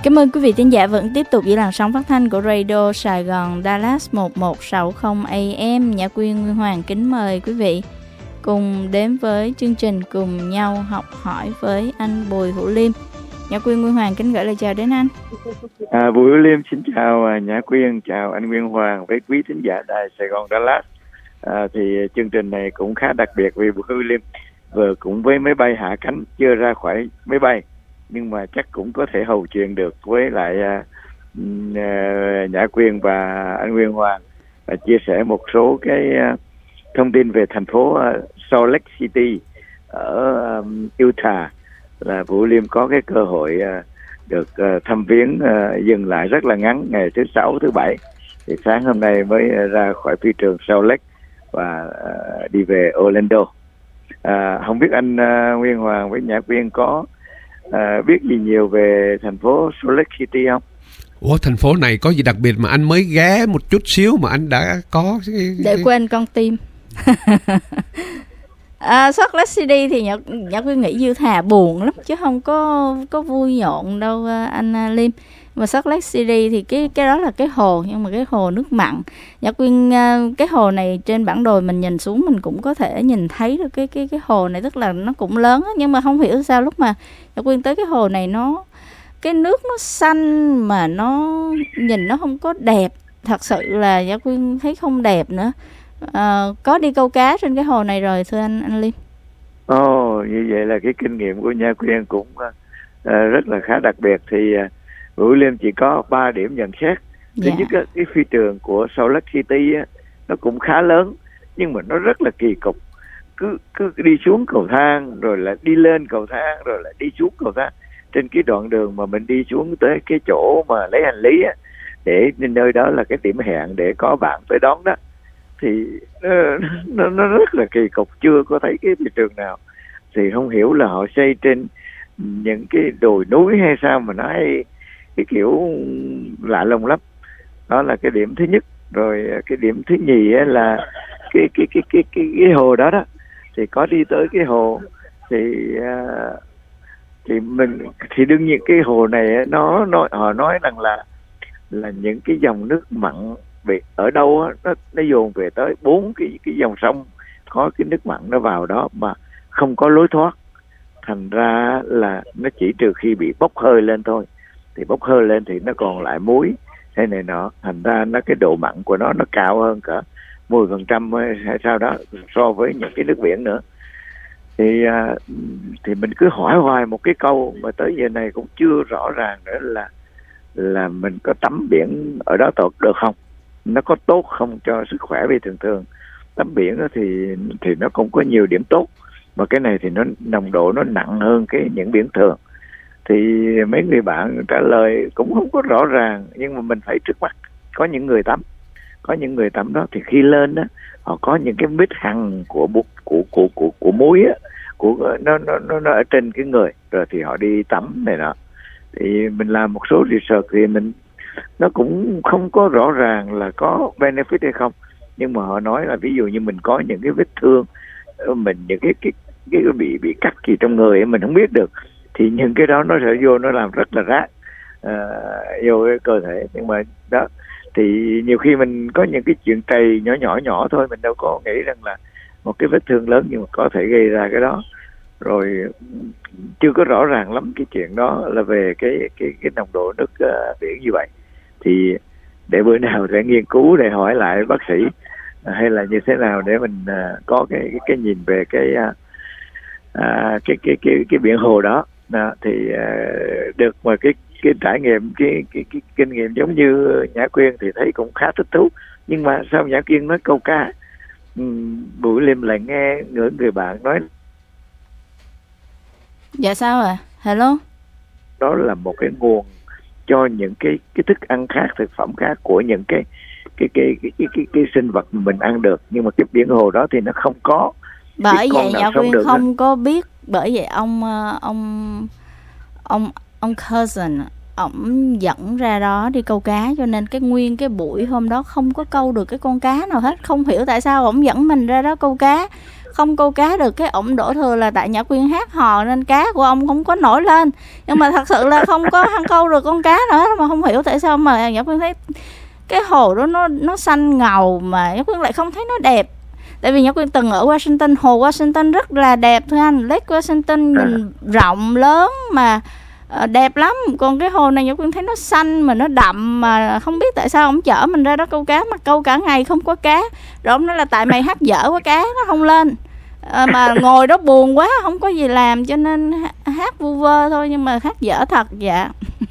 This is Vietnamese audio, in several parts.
Cảm ơn quý vị thính giả vẫn tiếp tục giữ làn sóng phát thanh của Radio Sài Gòn Dallas 1160 AM. Nhã Quyên Nguyên Hoàng kính mời quý vị cùng đến với chương trình Cùng Nhau Học Hỏi với anh Bùi Hữu Liêm. Nhã Quyên Nguyên Hoàng kính gửi lời chào đến anh. Bùi Hữu Liêm xin chào Nhã Quyên, chào anh Nguyên Hoàng với quý thính giả đài Sài Gòn Dallas. Thì chương trình này cũng khá đặc biệt vì Bùi Hữu Liêm vừa cũng với máy bay hạ cánh, chưa ra khỏi máy bay, nhưng mà chắc cũng có thể hầu chuyện được với lại Nhã Quyên và anh Nguyên Hoàng và chia sẻ một số cái thông tin về thành phố Salt Lake City ở Utah. Là Vũ Liêm có cái cơ hội được thăm viếng, dừng lại rất là ngắn ngày thứ Sáu, thứ Bảy. Thì sáng hôm nay mới ra khỏi phi trường Salt Lake và đi về Orlando. Không biết anh Nguyên Hoàng với Nhã Quyên có biết gì nhiều về thành phố Salt Lake City không? Ủa, thành phố này có gì đặc biệt mà anh mới ghé một chút xíu mà anh đã có để quên con tim. Salt Lake City thì Nhã Quyên nghĩ Dư Thà buồn lắm chứ không có vui nhộn đâu anh Liêm. Mà Salt Lake City thì cái đó là cái hồ, nhưng mà cái hồ nước mặn. Nhã Quyên, cái hồ này trên bản đồ mình nhìn xuống mình cũng có thể nhìn thấy được cái hồ này, tức là nó cũng lớn á, nhưng mà không hiểu sao lúc mà Nhã Quyên tới cái hồ này cái nước nó xanh mà nó nhìn nó không có đẹp. Thật sự là Nhã Quyên thấy không đẹp nữa. Có đi câu cá trên cái hồ này rồi thưa anh Liêm? Như vậy là cái kinh nghiệm của Nhã Quyên cũng rất là khá đặc biệt. Thì Vũ Liêm chỉ có 3 điểm nhận xét. Thứ nhất, cái phi trường của Salt Lake City nó cũng khá lớn, nhưng mà nó rất là kỳ cục. Cứ đi xuống cầu thang rồi lại đi lên cầu thang rồi lại đi xuống cầu thang. Trên cái đoạn đường mà mình đi xuống tới cái chỗ mà lấy hành lý để nơi đó là cái điểm hẹn để có bạn tới đón đó, thì nó rất là kỳ cục, chưa có thấy cái phi trường nào. Thì không hiểu là họ xây trên những cái đồi núi hay sao mà nó hay cái kiểu lạ lùng lắm. Đó là cái điểm thứ nhất. Rồi cái điểm thứ nhì là cái hồ đó đó. Thì có đi tới cái hồ thì đương nhiên cái hồ này họ nói rằng là những cái dòng nước mặn ở đâu nó dồn về tới 4 cái dòng sông có cái nước mặn nó vào đó mà không có lối thoát. Thành ra là nó chỉ trừ khi bị bốc hơi lên thôi. Thì bốc hơi lên thì nó còn lại muối hay này nọ, thành ra cái độ mặn của nó cao hơn cả 10% hay sao đó so với những cái nước biển nữa. Thì mình cứ hỏi hoài một cái câu mà tới giờ này cũng chưa rõ ràng nữa là mình có tắm biển ở đó được không, nó có tốt không cho sức khỏe. Vì thường tắm biển thì nó cũng có nhiều điểm tốt, mà cái này thì nó nồng độ nó nặng hơn những biển thường. Thì mấy người bạn trả lời cũng không có rõ ràng, nhưng mà mình thấy trước mắt có những người tắm đó thì khi lên đó họ có những cái vết hằn của muối á, nó ở trên cái người, rồi thì họ đi tắm này nọ. Thì mình làm một số research thì nó cũng không có rõ ràng là có benefit hay không, nhưng mà họ nói là ví dụ như mình có những cái vết thương, mình những cái bị cắt gì trong người ấy, mình không biết được, thì những cái đó nó sẽ vô nó làm rất là rác vô cái cơ thể. Nhưng mà đó thì nhiều khi mình có những cái chuyện trầy nhỏ thôi, mình đâu có nghĩ rằng là một cái vết thương lớn nhưng mà có thể gây ra cái đó. Rồi chưa có rõ ràng lắm cái chuyện đó là về cái nồng độ nước biển như vậy. Thì để bữa nào sẽ nghiên cứu để hỏi lại bác sĩ hay là như thế nào để mình có cái nhìn về cái biển hồ đó. Thì được mà cái trải nghiệm cái kinh nghiệm giống như Nhã Quyên thì thấy cũng khá thích thú. Nhưng mà sao Nhã Quyên nói câu cá, Bùi Liêm lại nghe người bạn nói. Dạ sao ạ? Hello. Đó là một cái nguồn cho những cái thức ăn khác, thực phẩm khác của những cái sinh vật mình ăn được, nhưng mà cái biển hồ đó thì nó không có. Bởi vậy Nhã Quyên không có biết. Bởi vậy ông cousin ổng dẫn ra đó đi câu cá, cho nên nguyên cái buổi hôm đó không có câu được cái con cá nào hết. Không hiểu tại sao ổng dẫn mình ra đó câu cá, không câu cá được. Cái ổng đổ thừa là tại Nhã Quyên hát hò nên cá của ông không có nổi lên, nhưng mà thật sự là không có câu được con cá nữa. Mà không hiểu tại sao mà Nhã Quyên thấy cái hồ đó nó xanh ngầu mà Nhã Quyên lại không thấy nó đẹp. Tại vì Nhã Quyên từng ở Washington, hồ Washington rất là đẹp thưa anh. Lake Washington nhìn rộng lớn mà đẹp lắm. Còn cái hồ này Nhã Quyên thấy nó xanh mà nó đậm, mà không biết tại sao ông chở mình ra đó câu cá mà câu cả ngày không có cá. Rồi ông nói là tại mày hát dở quá, cá nó không lên. Mà ngồi đó buồn quá, không có gì làm cho nên hát vu vơ thôi, nhưng mà hát dở thật. Dạ.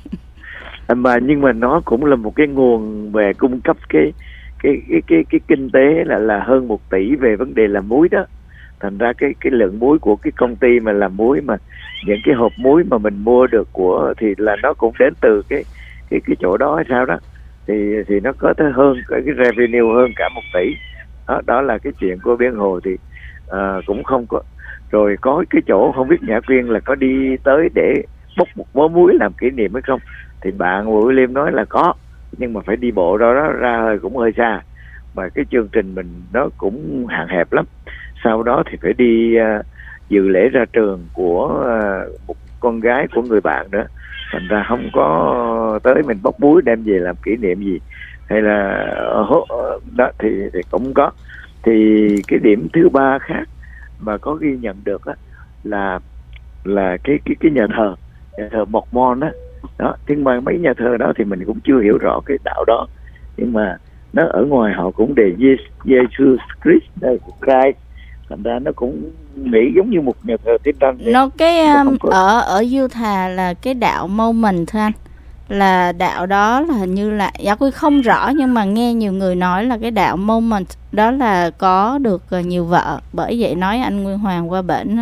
Nhưng mà nó cũng là một cái nguồn về cung cấp cái kinh tế là hơn 1 tỷ về vấn đề làm muối đó. Thành ra cái lượng muối của cái công ty mà làm muối, mà những cái hộp muối mà mình mua được của thì là nó cũng đến từ cái chỗ đó hay sao đó, thì nó có tới hơn cái revenue hơn cả 1 tỷ. Đó là cái chuyện của Biển Hồ thì cũng không có. Rồi có cái chỗ không biết Nhã Quyên là có đi tới để bốc một bó muối làm kỷ niệm hay không, thì bạn William nói là có, nhưng mà phải đi bộ đó ra cũng hơi xa, mà cái chương trình mình nó cũng hạn hẹp lắm. Sau đó thì phải đi dự lễ ra trường của một con gái của người bạn nữa, thành ra không có tới mình bốc muối đem về làm kỷ niệm gì, hay là đó thì cũng có. Thì cái điểm thứ ba khác mà có ghi nhận được á là cái nhà thờ Mormon đó. Nhưng mà mấy nhà thờ đó thì mình cũng chưa hiểu rõ cái đạo đó, nhưng mà nó ở ngoài họ cũng đề Jesus Christ, thành ra nó cũng nghĩ giống như một nhà thờ Thiên Đăng. Nó cái ở Utah là cái đạo Mormon thưa anh, là đạo đó là hình như là Dạ Quyên không rõ, nhưng mà nghe nhiều người nói là cái đạo Mormon đó là có được nhiều vợ. Bởi vậy nói anh Nguyên Hoàng qua bển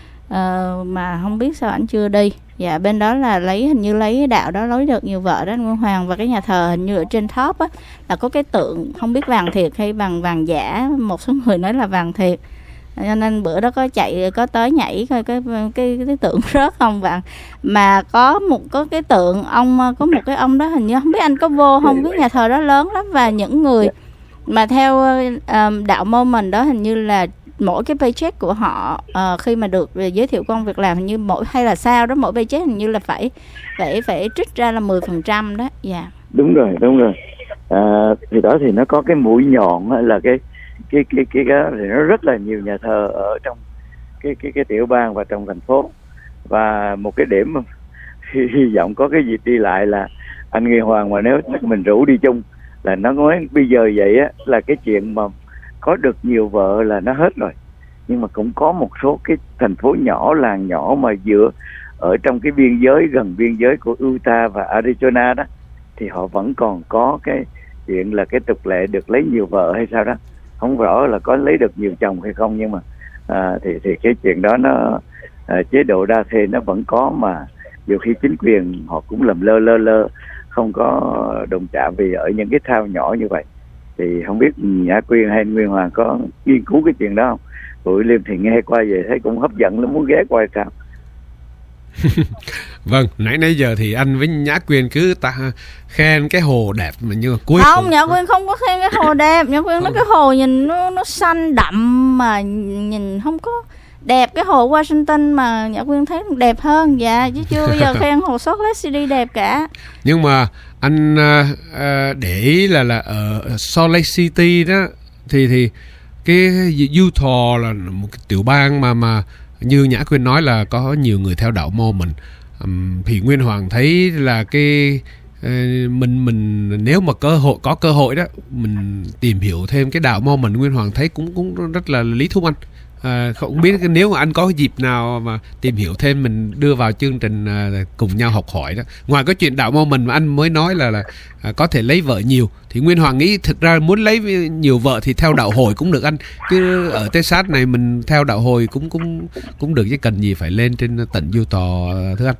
mà không biết sao anh chưa đi. Dạ, bên đó là hình như lấy cái đạo đó lấy được nhiều vợ đó anh Nguyên Hoàng. Và cái nhà thờ hình như ở trên top á là có cái tượng, không biết vàng thiệt hay vàng giả, một số người nói là vàng thiệt, cho nên bữa đó có tới nhảy coi cái tượng rớt không bạn. Mà có cái tượng ông, có một cái ông đó hình như không biết anh có vô không, cái nhà thờ đó lớn lắm. Và những người mà theo đạo Mormon đó hình như là mỗi cái paycheck của họ khi mà được giới thiệu công việc làm hình như hay là sao đó, mỗi paycheck hình như là phải trích ra là 10% đó. Dạ. Đúng rồi. Thì đó thì nó có cái mũi nhọn là cái đó thì nó rất là nhiều nhà thờ ở trong cái tiểu bang và trong thành phố. Và một cái điểm hy vọng có cái dịp đi lại là anh Nghi Hoàng, mà nếu mình rủ đi chung là nó nói bây giờ vậy á, là cái chuyện mà có được nhiều vợ là nó hết rồi. Nhưng mà cũng có một số cái thành phố nhỏ, làng nhỏ mà dựa ở trong cái biên giới, gần biên giới của Utah và Arizona đó, thì họ vẫn còn có cái chuyện là cái tục lệ được lấy nhiều vợ hay sao đó. Không rõ là có lấy được nhiều chồng hay không, nhưng mà thì cái chuyện đó nó chế độ đa thê nó vẫn có, mà nhiều khi chính quyền họ cũng làm lơ không có đồng chạm vì ở những cái town nhỏ như vậy. Thì không biết Nhã Quyên hay Nguyên Hoàng có nghiên cứu cái chuyện đó không? Tụi Liêm thì nghe qua về thấy cũng hấp dẫn lắm, muốn ghé qua sao. Vâng, nãy giờ thì anh với Nhã Quyên cứ khen cái hồ đẹp mà nhưng mà cuối không, Nhã Quyên không có khen cái hồ đẹp. Nhã Quyên nói cái hồ nhìn nó xanh đậm mà nhìn không có đẹp. Cái hồ Washington mà Nhã Quyên thấy đẹp hơn. Dạ, chứ chưa bao giờ khen hồ Salt Lake City đẹp cả. Nhưng mà anh để ý là ở Salt Lake City đó thì cái Utah là một cái tiểu bang mà như Nhã Quyên nói là có nhiều người theo đạo Mormon. Thì Nguyên Hoàng thấy là mình nếu mà có cơ hội đó mình tìm hiểu thêm cái đạo Mormon, Nguyên Hoàng thấy cũng rất là lý thú anh. Không biết nếu mà anh có dịp nào mà tìm hiểu thêm mình đưa vào chương trình cùng nhau học hỏi đó. Ngoài cái chuyện đạo Mormon mà anh mới nói là có thể lấy vợ nhiều, thì Nguyên Hoàng nghĩ thực ra muốn lấy nhiều vợ thì theo đạo Hồi cũng được anh. Cứ ở Texas này mình theo đạo Hồi cũng được, chứ cần gì phải lên trên tận Utah thưa anh.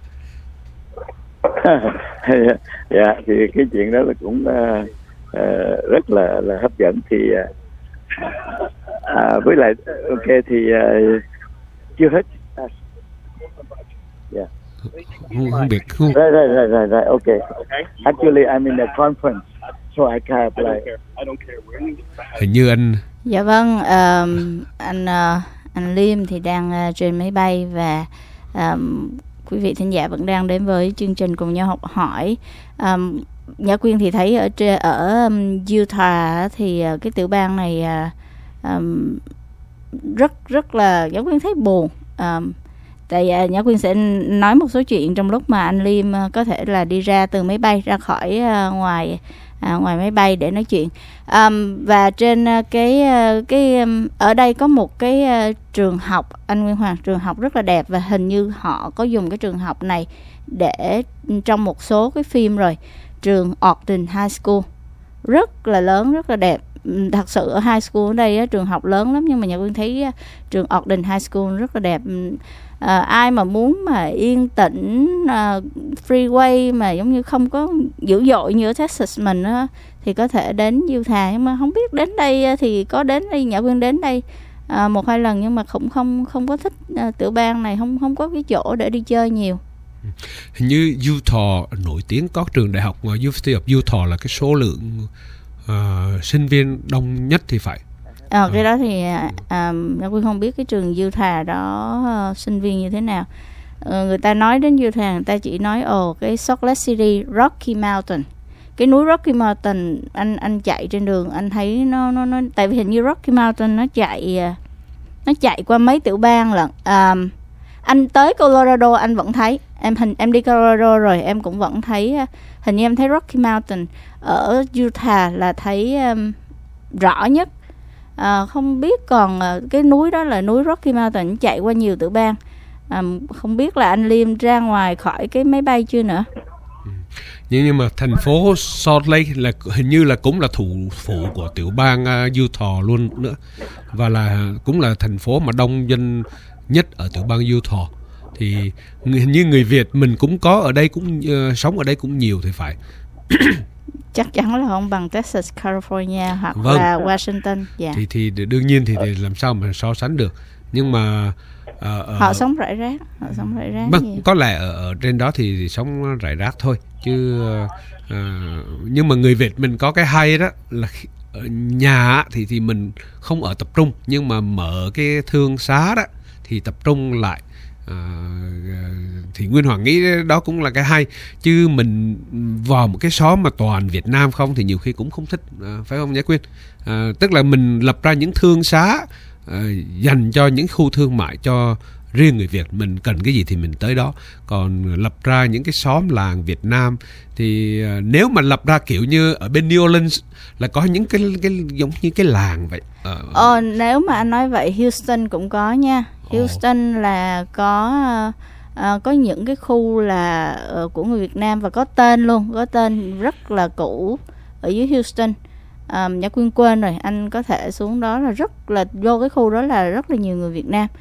Dạ, thì cái chuyện đó là cũng rất là hấp dẫn. Thì với lại ok thì chưa hết. Yeah. Không biết. Right. Okay. Actually, I'm in a conference, so I can't like. Hình như anh Dạ vâng, anh Liêm thì đang trên máy bay và quý vị thính giả vẫn đang đến với chương trình Cùng Nhau Học Hỏi. Nhã Quyên thì thấy ở Utah thì cái tiểu bang này rất là Nhã Quyên thấy buồn. Tại Nhã Quyên sẽ nói một số chuyện trong lúc mà anh Liêm có thể là đi ra từ máy bay, ra khỏi ngoài máy bay để nói chuyện. Và trên cái ở đây có một cái trường học, anh Nguyên Hoàng, trường học rất là đẹp, và hình như họ có dùng cái trường học này để trong một số cái phim rồi. Trường Ogden High School rất là lớn, rất là đẹp. Thật sự ở high school ở đây trường học lớn lắm, nhưng mà Nhã Quyên thấy trường Ogden High School rất là đẹp. Ai mà muốn mà yên tĩnh, freeway mà giống như không có dữ dội như ở Texas mình á, thì có thể đến Utah. Nhưng mà không biết đến đây thì có đến đây, Nhã Quyên đến đây 1-2 lần, nhưng mà cũng không có thích tiểu bang này, không có cái chỗ để đi chơi nhiều. Hình như Utah nổi tiếng có trường đại học University of Utah là cái số lượng sinh viên đông nhất thì phải. Cái đó thì Nhã Quyên không biết cái trường Utah đó sinh viên như thế nào. Người ta nói đến Utah, người ta chỉ nói cái Salt Lake City, Rocky Mountain. Cái núi Rocky Mountain, anh chạy trên đường anh thấy nó tại vì hình như Rocky Mountain nó chạy qua mấy tiểu bang lận. Anh tới Colorado anh vẫn thấy, em đi Colorado rồi em cũng vẫn thấy, hình như em thấy Rocky Mountain. Ở Utah là thấy rõ nhất. Không biết còn cái núi đó là núi Rocky Mountain, chạy qua nhiều tiểu bang. Không biết là anh Liêm ra ngoài khỏi cái máy bay chưa nữa. Nhưng mà thành phố Salt Lake là hình như là cũng là thủ phủ của tiểu bang Utah luôn nữa, và là cũng là thành phố mà đông dân nhất ở tiểu bang Utah. Thì hình như người Việt mình cũng có ở đây, cũng sống ở đây cũng nhiều thì phải. Chắc chắn là không bằng Texas, California hoặc là Washington. Thì đương nhiên thì làm sao mà so sánh được. Nhưng mà họ sống rải rác. Vâng, có lẽ ở trên đó thì sống rải rác thôi, chứ nhưng mà người Việt mình có cái hay đó là ở nhà thì mình không ở tập trung, nhưng mà mở cái thương xá đó thì tập trung lại. Thì Nguyên Hoàng nghĩ đó cũng là cái hay, chứ mình vào một cái xóm mà toàn Việt Nam không thì nhiều khi cũng không thích, phải không Nhã Quyên? Tức là mình lập ra những thương xá dành cho những khu thương mại cho riêng người Việt, mình cần cái gì thì mình tới đó. Còn lập ra những cái xóm làng Việt Nam thì nếu mà lập ra kiểu như ở bên New Orleans là có những cái giống như cái làng vậy. Nếu mà anh nói vậy, Houston cũng có nha. Houston là có những cái khu là của người Việt Nam và có tên luôn, có tên rất là cũ ở dưới Houston. Nhã Quyên quên rồi, anh có thể xuống đó là rất là, vô cái khu đó là rất là nhiều người Việt Nam.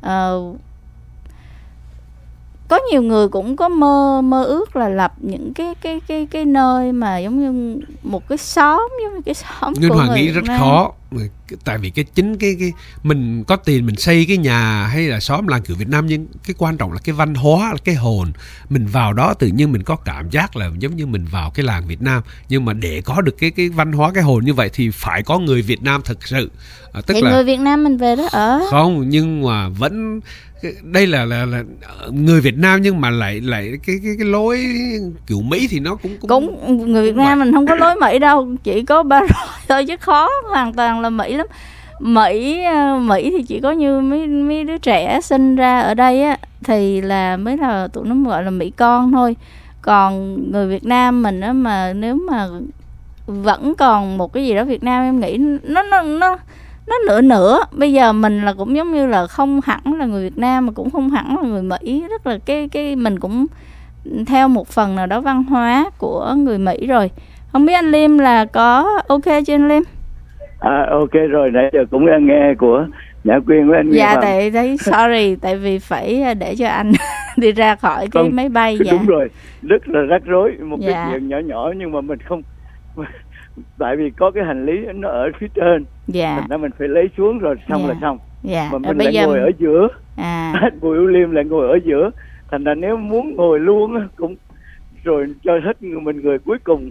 Có nhiều người cũng có mơ ước là lập những cái nơi mà giống như một cái xóm, giống như cái xóm Nguyên của Hoàng người nghĩ Việt rất Nam. khó, tại vì cái mình có tiền mình xây cái nhà hay là xóm làng kiểu Việt Nam, nhưng cái quan trọng là cái văn hóa, là cái hồn. Mình vào đó tự nhiên mình có cảm giác là giống như mình vào cái làng Việt Nam, nhưng mà để có được cái văn hóa, cái hồn như vậy thì phải có người Việt Nam thực sự. Tức thì là người Việt Nam mình về đó ở không, nhưng mà vẫn đây là người Việt Nam, nhưng mà lại cái lối kiểu Mỹ thì nó cũng người Việt Nam mình không có lối Mỹ đâu, chỉ có ba rồi thôi, chứ khó hoàn toàn là Mỹ lắm. Mỹ thì chỉ có như mấy đứa trẻ sinh ra ở đây á thì là mới là tụi nó gọi là Mỹ con thôi. Còn người Việt Nam mình á, mà nếu mà vẫn còn một cái gì đó Việt Nam, em nghĩ nó nửa. Bây giờ mình là cũng giống như là không hẳn là người Việt Nam mà cũng không hẳn là người Mỹ, rất là cái mình cũng theo một phần nào đó văn hóa của người Mỹ rồi. Không biết anh Liêm là có ok chưa anh Liêm? Ok rồi, nãy giờ cũng đang nghe của Nhã Quyên với anh Nguyên Hoàng. Tại thấy sorry, tại vì phải để cho anh đi ra khỏi cái máy bay. Đúng rồi, rất là rắc rối, một cái chuyện nhỏ nhỏ nhưng mà mình không, tại vì có cái hành lý nó ở phía trên, thành ra mình phải lấy xuống rồi xong là xong. Mà mình lại ngồi ở giữa, Bùi Hữu Liêm lại ngồi ở giữa, thành ra nếu muốn ngồi luôn cũng rồi cho hết mình người cuối cùng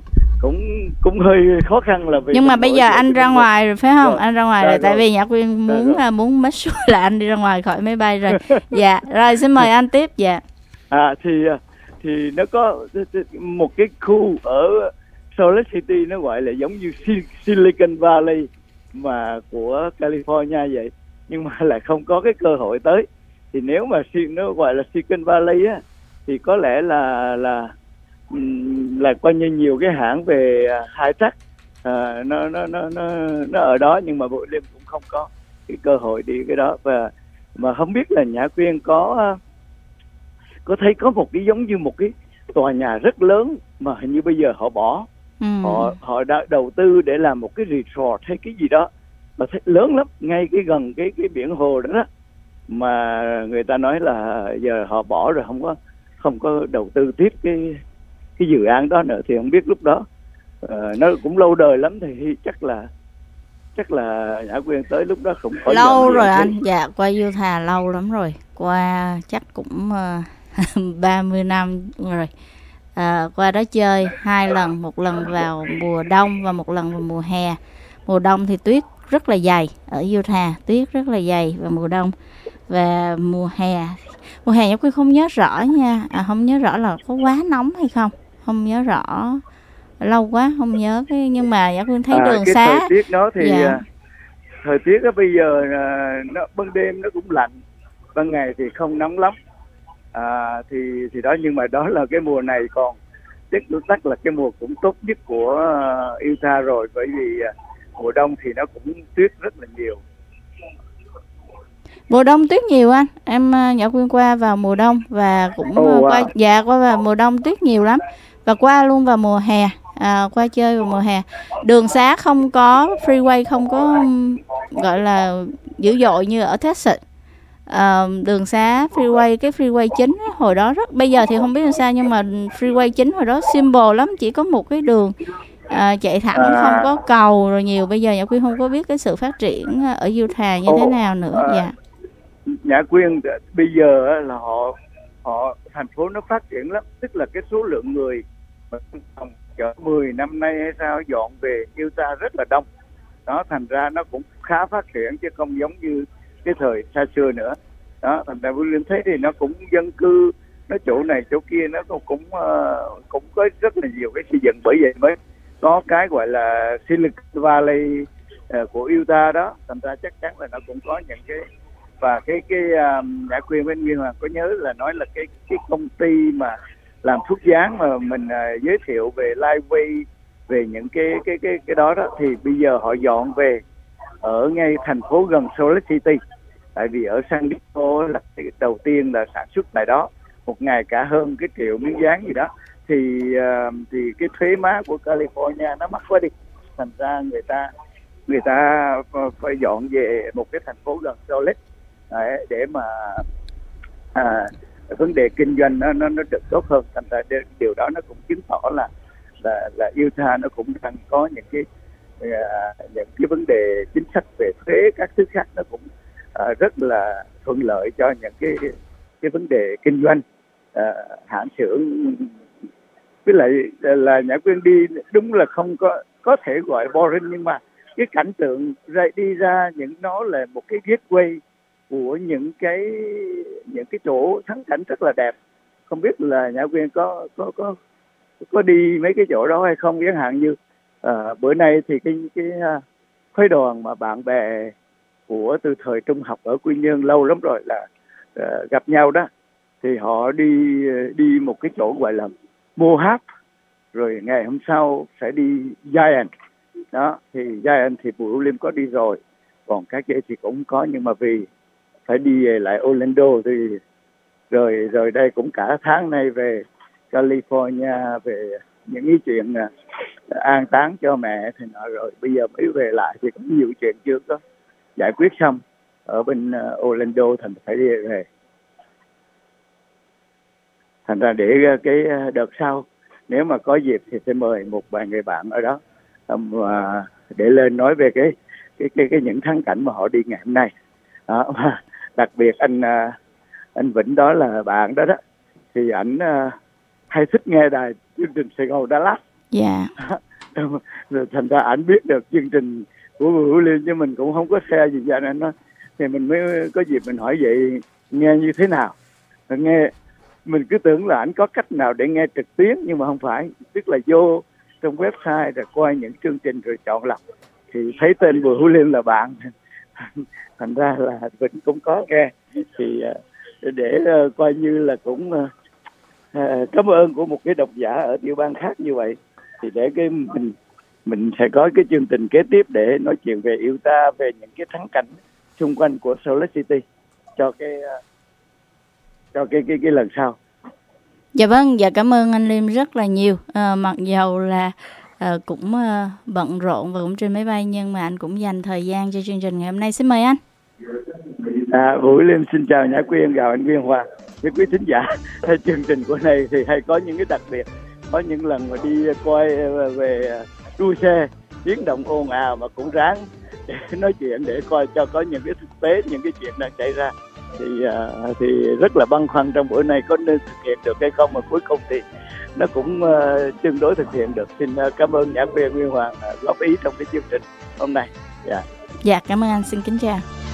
cũng cũng hơi khó khăn là vì nhưng mà bây giờ anh ra ngoài rồi phải không? Rồi. Anh ra ngoài rồi, tại vì Nhã Quyên muốn make sure là anh đi ra ngoài khỏi máy bay rồi. Dạ, rồi xin mời anh tiếp. Dạ. Thì nó có một cái khu ở Salt Lake City, nó gọi là giống như Silicon Valley mà của California vậy, nhưng mà lại không có cái cơ hội tới. Thì nếu mà nó gọi là Silicon Valley á, thì có lẽ là coi như nhiều cái hãng về high tech nó ở đó, nhưng mà Bội Liêm cũng không có cái cơ hội đi cái đó. Và mà không biết là Nhã Quyên có thấy có một cái giống như một cái tòa nhà rất lớn mà hình như bây giờ họ bỏ. Họ đã đầu tư để làm một cái resort hay cái gì đó mà thấy lớn lắm, ngay cái gần cái biển hồ đó, mà người ta nói là giờ họ bỏ rồi, không có đầu tư tiếp cái dự án đó nữa. Thì không biết lúc đó nó cũng lâu đời lắm, thì chắc là Nhã Quyên tới lúc đó cũng có lâu rồi anh. Dạ, qua Utah lâu lắm rồi, qua chắc cũng 30 năm rồi. Qua đó chơi 2 lần, một lần vào mùa đông và một lần vào mùa hè. Mùa đông thì tuyết rất là dày, ở Utah tuyết rất là dày vào mùa đông. Và mùa hè Nhã Quyên không nhớ rõ nha, không nhớ rõ là có quá nóng hay không nhớ rõ, lâu quá không nhớ. Nhưng mà Nhã Quyên thấy đường xá thời tiết nó thì thời tiết đó bây giờ nó ban đêm nó cũng lạnh, ban ngày thì không nóng lắm. Thì đó, nhưng mà đó là cái mùa này, còn chắc là cái mùa cũng tốt nhất của Utah rồi, bởi vì mùa đông thì nó cũng tuyết rất là nhiều. Mùa đông tuyết nhiều anh, em Nhã Quyên qua vào mùa đông và cũng qua vào mùa đông tuyết nhiều lắm, và qua luôn vào mùa hè, qua chơi vào mùa hè. Đường xá không có freeway, không có gọi là dữ dội như ở Texas. Đường xá freeway, cái freeway chính hồi đó bây giờ thì không biết làm sao, nhưng mà freeway chính hồi đó simple lắm, chỉ có một cái đường chạy thẳng, không có cầu rồi nhiều. Bây giờ Nhã Quyên không có biết cái sự phát triển ở Utah như thế nào nữa. Dạ. Nhã Quyên bây giờ là họ thành phố nó phát triển lắm, tức là cái số lượng người mà cỡ 10 năm nay hay sao dọn về Utah rất là đông đó, thành ra nó cũng khá phát triển chứ không giống như cái thời xa xưa nữa đó. Thành ra William thấy thì nó cũng dân cư, nó chỗ này chỗ kia nó cũng có rất là nhiều cái xây dựng, bởi vậy mới có cái gọi là Silicon Valley của Utah đó. Thành ra chắc chắn là nó cũng có những cái, và cái Nhã Quyên bên Nguyên Hoàng có nhớ là nói là cái công ty mà làm thuốc dán mà mình giới thiệu về Liveway, về những cái đó thì bây giờ họ dọn về ở ngay thành phố gần Salt Lake City, tại vì ở San Diego là đầu tiên là sản xuất tại đó, một ngày cả hơn cái triệu miếng dán gì đó, thì cái thuế má của California nó mắc quá đi, thành ra người ta phải dọn về một cái thành phố gần Salt Lake để mà vấn đề kinh doanh nó được tốt hơn. Thành ra điều đó nó cũng chứng tỏ là Utah nó cũng đang có những cái vấn đề chính sách về thuế các thứ khác, nó cũng rất là thuận lợi cho những cái vấn đề kinh doanh hãng xưởng. Với lại là Nhã Quyên đi đúng là không có thể gọi boring, nhưng mà cái cảnh tượng đi ra nó là một cái gateway của những cái chỗ thắng cảnh rất là đẹp. Không biết là Nhã Quyên có đi mấy cái chỗ đó hay không, chẳng hạn như bữa nay thì cái khối đoàn mà bạn bè của từ thời trung học ở Quy Nhơn lâu lắm rồi là gặp nhau đó, thì họ đi một cái chỗ gọi là Mohawk, rồi ngày hôm sau sẽ đi Giant đó. Thì Giant thì Bùi Liêm có đi rồi, còn các dễ thì cũng có, nhưng mà vì phải đi về lại Orlando thì rồi đây cũng cả tháng nay về California về những cái chuyện an táng cho mẹ thì nọ, rồi bây giờ mới về lại thì có nhiều chuyện chưa có giải quyết xong ở bên Orlando, thành phải đi về. Thành ra để cái đợt sau nếu mà có dịp thì sẽ mời một vài người bạn ở đó để lên nói về cái những thắng cảnh mà họ đi ngày hôm nay đó. Đặc biệt anh Vĩnh đó là bạn đó thì ảnh hay thích nghe đài chương trình Sài Gòn Dallas. Dạ. Rồi thành ra ảnh biết được chương trình của Bùi Hữu Liêm chứ mình cũng không có share gì cho nên nó, thì mình mới có dịp mình hỏi vậy nghe như thế nào. Rồi nghe mình cứ tưởng là ảnh có cách nào để nghe trực tuyến, nhưng mà không phải, tức là vô trong website rồi coi những chương trình rồi chọn lọc thì thấy tên Bùi Hữu Liêm là bạn thành ra là mình cũng có nghe, thì để coi như là cũng cảm ơn của một cái độc giả ở tiểu bang khác như vậy, thì để cái mình sẽ có cái chương trình kế tiếp để nói chuyện về yêu ta, về những cái thắng cảnh xung quanh của Salt Lake City cho cái lần sau. Dạ vâng, dạ cảm ơn anh Liêm rất là nhiều. Mặc dầu là cũng bận rộn và cũng trên máy bay, nhưng mà anh cũng dành thời gian cho chương trình ngày hôm nay. Xin mời anh. Bùi Liêm xin chào Nhã Quyên, chào anh Nguyên Hoàng, với quý thính giả. Chương trình của này thì hay có những cái đặc biệt, có những lần mà đi coi về đua xe tiếng động ồn ào mà cũng ráng để nói chuyện, để coi cho có những cái thực tế, những cái chuyện đang xảy ra, thì rất là băn khoăn trong bữa nay có nên thực hiện được hay không, mà cuối cùng thì nó cũng tương đối thực hiện được. Xin cảm ơn Nhã Quyên, Nguyên Hoàng góp ý trong cái chương trình hôm nay. Dạ cảm ơn anh, xin kính chào.